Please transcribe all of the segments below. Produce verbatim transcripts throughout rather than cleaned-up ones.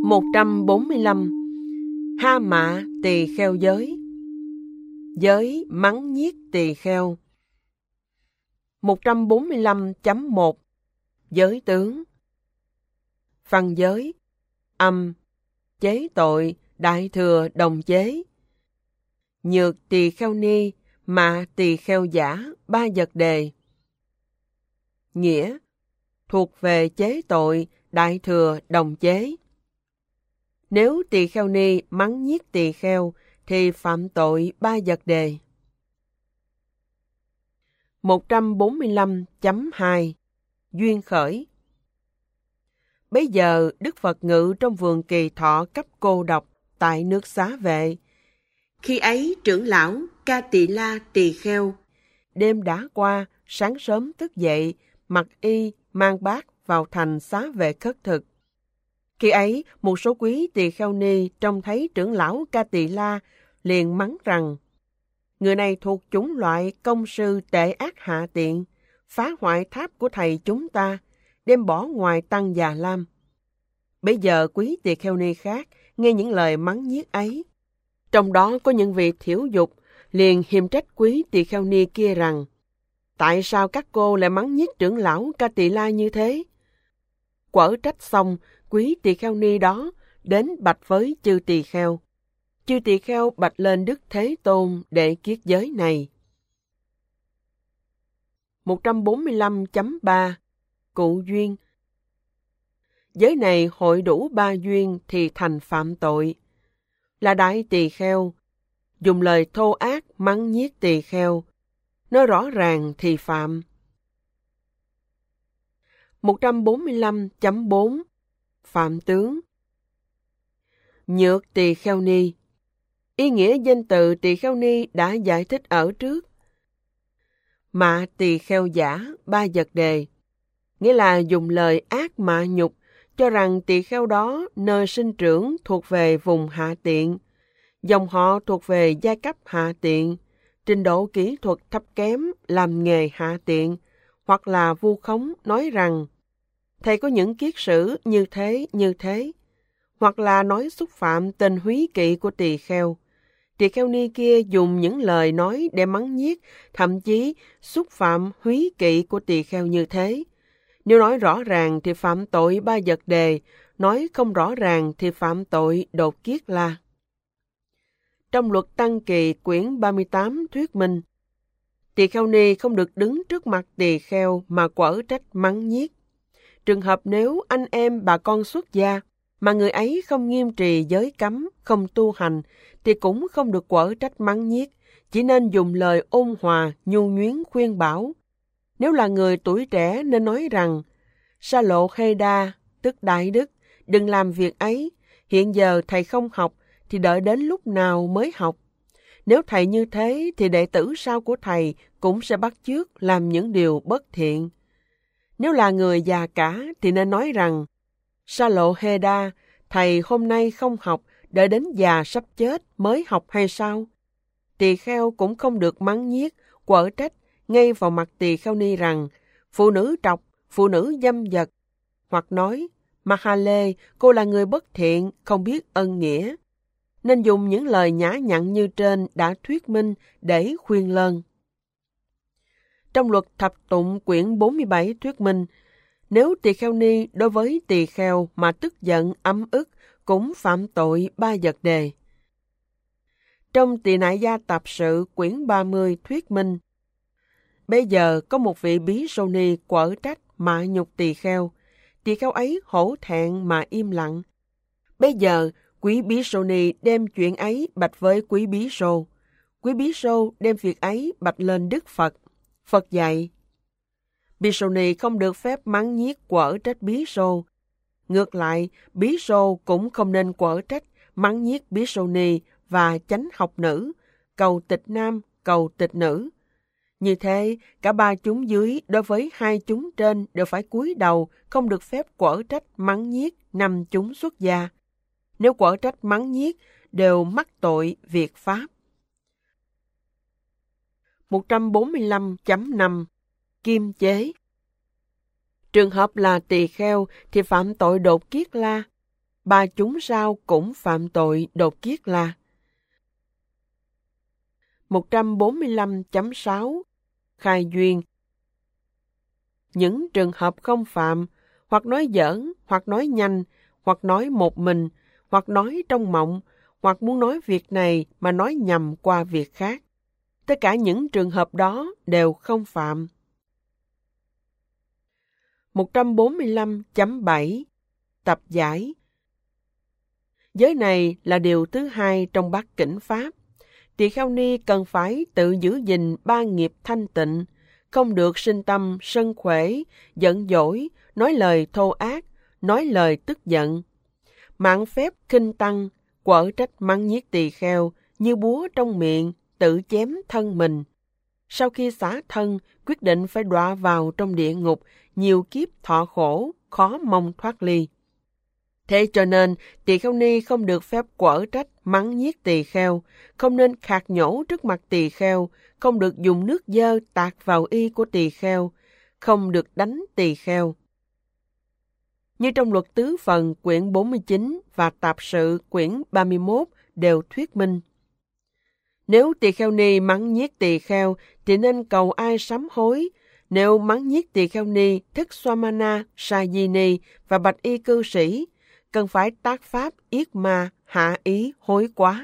một trăm bốn mươi lăm. Ha mạ tỳ kheo giới. Giới mắng nhiếc tỳ kheo. một trăm bốn mươi lăm chấm một. Giới tướng. Văn giới. Âm. Chế tội, đại thừa đồng chế. Nhược tỳ kheo ni, mạ tỳ kheo giả, ba vật đề. Nghĩa. Thuộc về chế tội, đại thừa đồng chế. Nếu tỳ kheo ni mắng nhiếc tỳ kheo, thì phạm tội ba vật đề. một trăm bốn mươi lăm chấm hai. Duyên khởi. Bấy giờ Đức Phật ngự trong vườn Kỳ Thọ cấp cô độc tại nước Xá Vệ. Khi ấy trưởng lão Ca Tỳ La tỳ kheo đêm đã qua, sáng sớm thức dậy, mặc y mang bát vào thành Xá Vệ khất thực. Khi ấy một số quý tỳ kheo ni trông thấy trưởng lão Ca Tỳ La liền mắng rằng: người này thuộc chủng loại công sư tệ ác hạ tiện, phá hoại tháp của thầy chúng ta, đem bỏ ngoài tăng Già Lam. Bây giờ quý tỳ kheo ni khác nghe những lời mắng nhiếc ấy, trong đó có những vị thiểu dục, liền hiềm trách quý tỳ kheo ni kia rằng: tại sao các cô lại mắng nhiếc trưởng lão Ca Tỳ La như thế? Quở trách xong, quý tỳ kheo ni đó đến bạch với chư tỳ kheo. Chư tỳ kheo bạch lên Đức Thế Tôn để kiết giới này. một trăm bốn mươi lăm chấm ba. Cụ duyên. Giới này hội đủ ba duyên thì thành phạm tội. Là đại tỳ kheo, dùng lời thô ác mắng nhiếc tỳ kheo, nói rõ ràng thì phạm. một trăm bốn mươi lăm chấm bốn. Phạm tướng. Nhược tỳ kheo ni. Ý nghĩa danh từ tỳ kheo ni đã giải thích ở trước. Mạ tỳ kheo giả, ba vật đề. Nghĩa là dùng lời ác mạ nhục, cho rằng tỳ kheo đó nơi sinh trưởng thuộc về vùng hạ tiện, dòng họ thuộc về giai cấp hạ tiện, trình độ kỹ thuật thấp kém, làm nghề hạ tiện, hoặc là vu khống nói rằng thầy có những kiết sử như thế như thế, hoặc là nói xúc phạm tên húy kỵ của tỳ kheo. Tỳ kheo ni kia dùng những lời nói để mắng nhiếc, thậm chí xúc phạm húy kỵ của tỳ kheo như thế. Nếu nói rõ ràng thì phạm tội ba vật đề, nói không rõ ràng thì phạm tội đột kiết la. Trong luật Tăng Kỳ quyển ba mươi tám thuyết minh, tỳ kheo ni không được đứng trước mặt tỳ kheo mà quở trách mắng nhiếc. Trường hợp nếu anh em bà con xuất gia, mà người ấy không nghiêm trì giới cấm, không tu hành, thì cũng không được quở trách mắng nhiếc, chỉ nên dùng lời ôn hòa, nhu nhuyến khuyên bảo. Nếu là người tuổi trẻ nên nói rằng: Sa lộ Hê Đa, tức Đại Đức, đừng làm việc ấy, hiện giờ thầy không học, thì đợi đến lúc nào mới học. Nếu thầy như thế, thì đệ tử sau của thầy cũng sẽ bắt chước làm những điều bất thiện. Nếu là người già cả, thì nên nói rằng: Sa lộ Hê Đa, thầy hôm nay không học, đợi đến già sắp chết mới học hay sao? Tỳ kheo cũng không được mắng nhiếc, quở trách ngay vào mặt tỳ kheo ni rằng: phụ nữ trọc, phụ nữ dâm vật, hoặc nói: Mahale, cô là người bất thiện, không biết ân nghĩa. Nên dùng những lời nhã nhặn như trên đã thuyết minh để khuyên lơn. Trong luật Thập Tụng quyển bốn mươi bảy thuyết minh, nếu tỳ kheo ni đối với tỳ kheo mà tức giận ấm ức cũng phạm tội ba vật đề. Trong Tỳ Nại Gia Tạp Sự quyển ba mươi thuyết minh, bây giờ có một vị bí sô ni quở trách mạ nhục tỳ kheo, tỳ kheo ấy hổ thẹn mà im lặng. Bây giờ quý bí sô ni đem chuyện ấy bạch với quý bí sô. Quý bí sô đem việc ấy bạch lên Đức Phật. Phật dạy: bí sô ni không được phép mắng nhiếc quở trách bí sô. Ngược lại, bí sô cũng không nên quở trách mắng nhiếc bí sô ni và chánh học nữ, cầu tịch nam, cầu tịch nữ. Như thế, cả ba chúng dưới đối với hai chúng trên đều phải cúi đầu, không được phép quở trách mắng nhiếc năm chúng xuất gia. Nếu quở trách mắng nhiếc, đều mắc tội việc pháp. một trăm bốn mươi lăm chấm năm. Kim chế. Trường hợp là tỳ kheo thì phạm tội đột kiết la. ba chúng sao cũng phạm tội đột kiết là. một trăm bốn mươi lăm chấm sáu Khai duyên. Những trường hợp không phạm, hoặc nói giỡn, hoặc nói nhanh, hoặc nói một mình, hoặc nói trong mộng, hoặc muốn nói việc này mà nói nhầm qua việc khác. Tất cả những trường hợp đó đều không phạm. một trăm bốn mươi lăm chấm bảy Tập giải. Giới này là điều thứ hai trong bát kỉnh Pháp. Tỳ kheo ni cần phải tự giữ gìn ba nghiệp thanh tịnh, không được sinh tâm sân khỏe, giận dỗi, nói lời thô ác, nói lời tức giận. Mạng phép khinh tăng, quở trách mắng nhiếc tỳ kheo như búa trong miệng, tự chém thân mình. Sau khi xả thân, quyết định phải đọa vào trong địa ngục, nhiều kiếp thọ khổ, khó mong thoát ly. Thế cho nên, tỳ kheo ni không được phép quở trách mắng nhiếc tỳ kheo, không nên khạc nhổ trước mặt tỳ kheo, không được dùng nước dơ tạt vào y của tỳ kheo, không được đánh tỳ kheo. Như trong luật tứ phần quyển bốn mươi chín và tạp sự quyển ba mươi mốt đều thuyết minh. Nếu tỳ kheo ni mắng nhiếc tỳ kheo thì nên cầu ai sám hối. Nếu mắng nhiếc tỳ kheo ni thức Swamana, Sajini và bạch y cư sĩ, cần phải tác pháp yết ma hạ ý hối quá.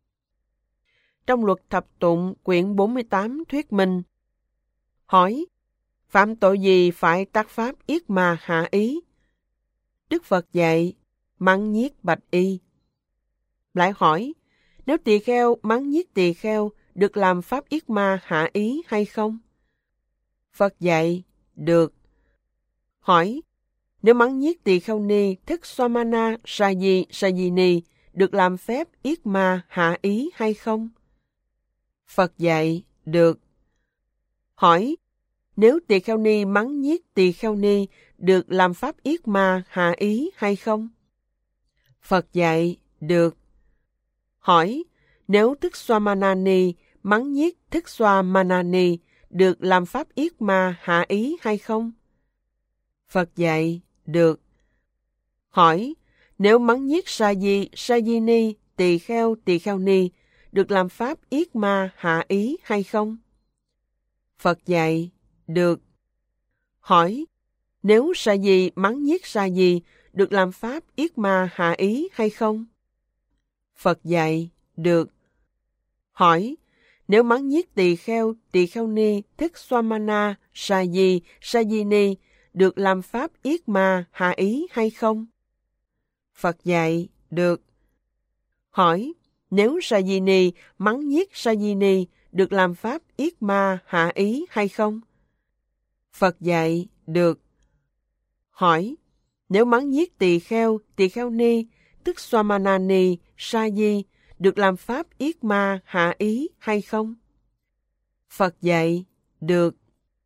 Trong luật thập tụng quyển bốn mươi tám thuyết minh. Hỏi, phạm tội gì phải tác pháp yết ma hạ ý? Đức Phật dạy, mắng nhiếc bạch y. Lại hỏi, nếu tỳ kheo mắng nhiếc tỳ kheo được làm pháp yết ma hạ ý hay không? Phật dạy, được. Hỏi, nếu mắng nhiếc tỳ kheo ni thức Swamana Saji Sajini được làm phép yết ma hạ ý hay không? Phật dạy, được. Hỏi, nếu tỳ kheo ni mắng nhiếc tỳ kheo ni được làm pháp yết ma hạ ý hay không? Phật dạy, được. Hỏi, nếu thức Swamanani mắng nhiếc thức Swamanani được làm pháp yết ma hạ ý hay không? Phật dạy, được. Hỏi, nếu mắng nhiếc Saji Sajini tỳ kheo tỳ kheo ni được làm pháp yết ma hạ ý hay không? Phật dạy, được. Hỏi, nếu Saji mắng nhiếc Saji được làm pháp yết ma hạ ý hay không? Phật dạy, được. Hỏi, nếu mắng nhiếc tỳ kheo tỳ kheo ni thức Swamana Saji Sajini được làm pháp yết ma hạ ý hay không? Phật dạy, được. Hỏi, nếu Sajini mắng nhiếc Sajini được làm pháp yết ma hạ ý hay không? Phật dạy, được. Hỏi, nếu mắng nhiếc tỳ kheo tỳ kheo ni tức Swamanani Saji được làm pháp yết ma hạ ý hay không? Phật dạy, được.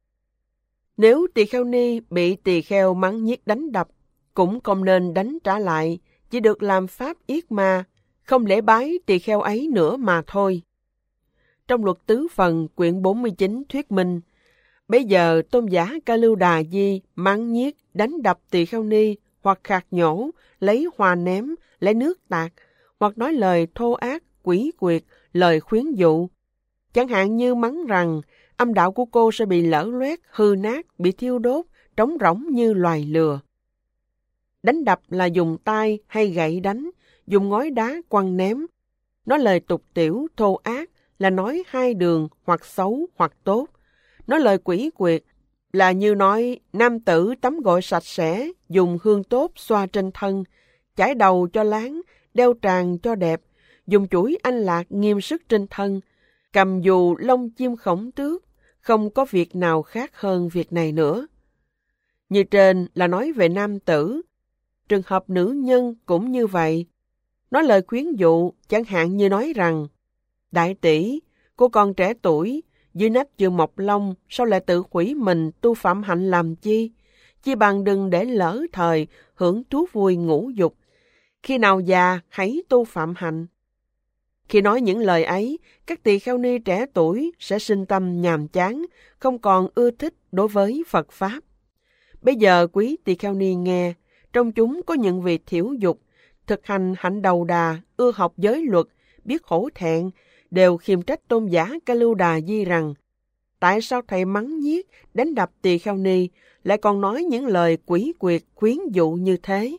Nếu tỳ kheo ni bị tỳ kheo mắng nhiếc đánh đập, cũng không nên đánh trả lại, chỉ được làm pháp yết ma, không lễ bái tỳ kheo ấy nữa mà thôi. Trong luật tứ phần quyển bốn mươi chín thuyết minh, bây giờ tôn giả Ca Lưu Đà Di mắng nhiếc đánh đập tỳ kheo ni hoặc khạc nhổ, lấy hoa ném, lấy nước tạt, hoặc nói lời thô ác, quỷ quyệt, lời khuyến dụ. Chẳng hạn như mắng rằng âm đạo của cô sẽ bị lở loét, hư nát, bị thiêu đốt, trống rỗng như loài lừa. Đánh đập là dùng tay hay gậy đánh, dùng ngói đá quăng ném. Nói lời tục tiểu, thô ác là nói hai đường hoặc xấu hoặc tốt. Nói lời quỷ quyệt là như nói nam tử tắm gội sạch sẽ, dùng hương tốt xoa trên thân, chải đầu cho láng, đeo tràng cho đẹp, dùng chuỗi anh lạc nghiêm sức trên thân, cầm dù lông chim khổng tước, không có việc nào khác hơn việc này nữa. Như trên là nói về nam tử, trường hợp nữ nhân cũng như vậy. Nói lời khuyến dụ, chẳng hạn như nói rằng, đại tỷ, cô còn trẻ tuổi, dưới nách chưa mọc lông, sao lại tự hủy mình tu phạm hạnh làm chi? Chi bằng đừng để lỡ thời, hưởng thú vui ngũ dục. Khi nào già, hãy tu phạm hạnh. Khi nói những lời ấy, các tỳ kheo ni trẻ tuổi sẽ sinh tâm nhàm chán, không còn ưa thích đối với Phật Pháp. Bây giờ quý tỳ kheo ni nghe, trong chúng có những vị thiểu dục, thực hành hạnh đầu đà, ưa học giới luật, biết hổ thẹn, đều khiêm trách tôn giả Ca Lưu Đà Di rằng, tại sao thầy mắng nhiếc, đánh đập Tỳ Kheo Ni, lại còn nói những lời quỷ quyệt, khuyến dụ như thế?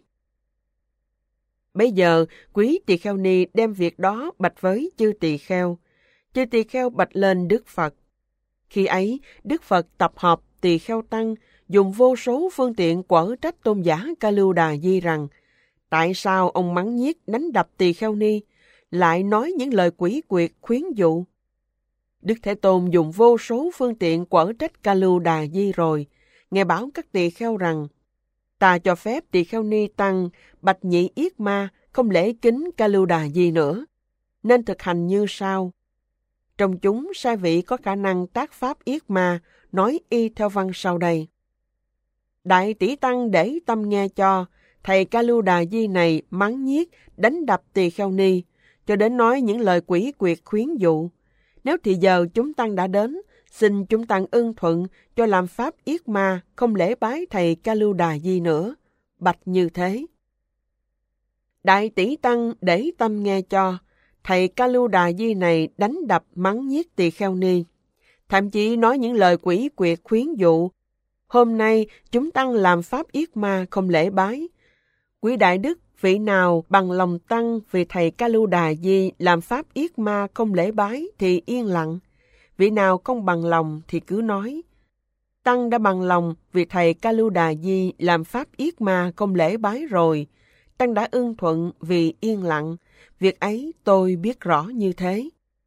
Bây giờ, quý Tỳ Kheo Ni đem việc đó bạch với chư Tỳ Kheo. Chư Tỳ Kheo bạch lên Đức Phật. Khi ấy, Đức Phật tập hợp Tỳ Kheo Tăng, dùng vô số phương tiện quở trách tôn giả Ca Lưu Đà Di rằng, tại sao ông mắng nhiếc đánh đập Tỳ Kheo Ni, lại nói những lời quỷ quyệt khuyến dụ? Đức Thế Tôn dùng vô số phương tiện quở trách Ca Lưu Đà Di rồi, Ngài bảo các tỳ kheo rằng, ta cho phép Tỳ Kheo Ni Tăng bạch nhị yết ma không lễ kính Ca Lưu Đà Di nữa, nên thực hành như sau. Trong chúng sai vị có khả năng tác pháp yết ma, nói y theo văn sau đây. Đại tỷ tăng để tâm nghe cho, thầy Ca Lưu Đà Di này mắng nhiếc, đánh đập Tỳ Kheo Ni, cho đến nói những lời quỷ quyệt khuyến dụ. Nếu thì giờ chúng tăng đã đến, xin chúng tăng ưng thuận cho làm pháp yết ma, không lễ bái thầy Ca Lưu Đà Di nữa. Bạch như thế. Đại tỷ tăng để tâm nghe cho, thầy Ca Lưu Đà Di này đánh đập mắng nhiếc Tỳ Kheo Ni, thậm chí nói những lời quỷ quyệt khuyến dụ. Hôm nay chúng tăng làm pháp yết ma không lễ bái. Quý đại đức, vị nào bằng lòng tăng vì thầy Ca Lưu Đà Di làm pháp yết ma không lễ bái thì yên lặng. Vị nào không bằng lòng thì cứ nói. Tăng đã bằng lòng vì thầy Ca Lưu Đà Di làm pháp yết ma không lễ bái rồi. Tăng đã ưng thuận vì yên lặng. Việc ấy tôi biết rõ như thế.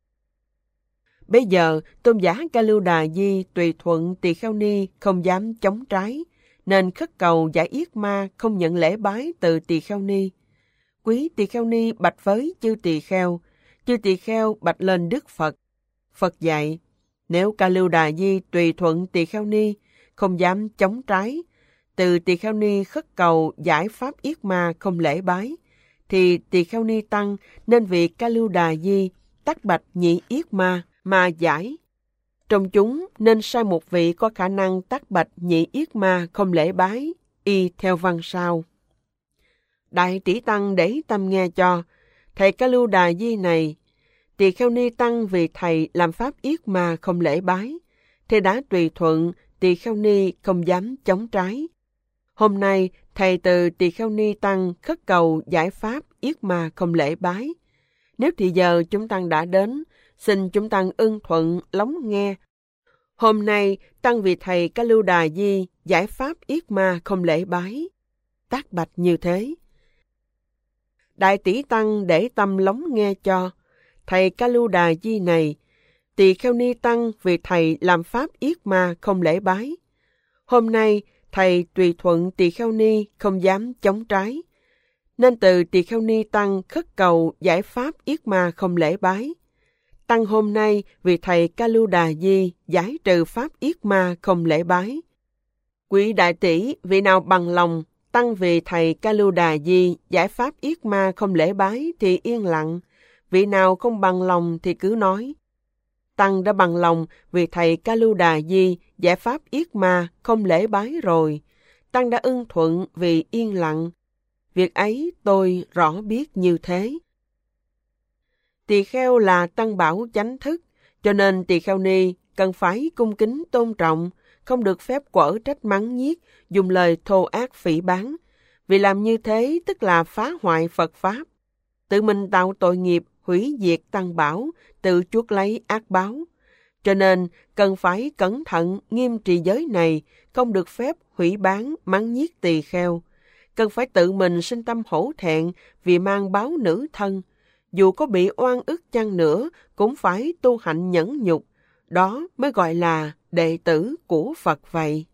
Bây giờ, tôn giả Ca Lưu Đà Di tùy thuận Tỳ Kheo Ni không dám chống trái, nên khất cầu giải yết ma không nhận lễ bái từ Tỳ Kheo Ni. Quý Tỳ Kheo Ni bạch với chư Tỳ Kheo, chư Tỳ Kheo bạch lên Đức Phật. Phật dạy, nếu Ca Lưu Đà Di tùy thuận Tỳ Kheo Ni, không dám chống trái, từ Tỳ Kheo Ni khất cầu giải pháp yết ma không lễ bái, thì Tỳ Kheo Ni Tăng nên vì Ca Lưu Đà Di tắc bạch nhị yết ma mà giải. Trong chúng nên sai một vị có khả năng tắc bạch nhị yết ma không lễ bái, y theo văn sau. Đại tỷ tăng để tâm nghe cho, thầy Ca Lưu Đà Di này, Tỳ Kheo Ni Tăng vì thầy làm pháp yết ma không lễ bái, thầy đã tùy thuận, Tỳ Kheo Ni không dám chống trái. Hôm nay, thầy từ Tỳ Kheo Ni Tăng khất cầu giải pháp yết ma không lễ bái. Nếu thì giờ chúng tăng đã đến, xin chúng tăng ưng thuận lắng nghe. Hôm nay, tăng vì thầy Ca Lưu Đà Di giải pháp yết ma không lễ bái. Tác bạch như thế. Đại tỷ tăng để tâm lắng nghe cho, thầy Ca Lưu Đà Di này, Tỳ Kheo Ni Tăng vì thầy làm pháp yết ma không lễ bái. Hôm nay, thầy tùy thuận Tỳ Kheo Ni không dám chống trái, nên từ Tỳ Kheo Ni Tăng khất cầu giải pháp yết ma không lễ bái. Tăng hôm nay vì thầy Ca Lưu Đà Di giải trừ pháp yết ma không lễ bái. Quý đại tỷ, vị nào bằng lòng, tăng vì thầy Ca Lưu Đà Di giải pháp yết ma không lễ bái thì yên lặng. Vị nào không bằng lòng thì cứ nói. Tăng đã bằng lòng vì thầy Ca Lưu Đà Di giải pháp yết ma không lễ bái rồi. Tăng đã ưng thuận vì yên lặng. Việc ấy tôi rõ biết như thế. Tỳ kheo là tăng bảo chánh thức, cho nên Tỳ Kheo Ni cần phải cung kính tôn trọng, không được phép quở trách mắng nhiếc, dùng lời thô ác phỉ báng. Vì làm như thế tức là phá hoại Phật Pháp, tự mình tạo tội nghiệp, hủy diệt tăng bảo, tự chuốc lấy ác báo. Cho nên cần phải cẩn thận nghiêm trì giới này, không được phép hủy bán, mắng nhiếc tỳ kheo. Cần phải tự mình sinh tâm hổ thẹn vì mang báo nữ thân. Dù có bị oan ức chăng nữa, cũng phải tu hạnh nhẫn nhục. Đó mới gọi là đệ tử của Phật vậy.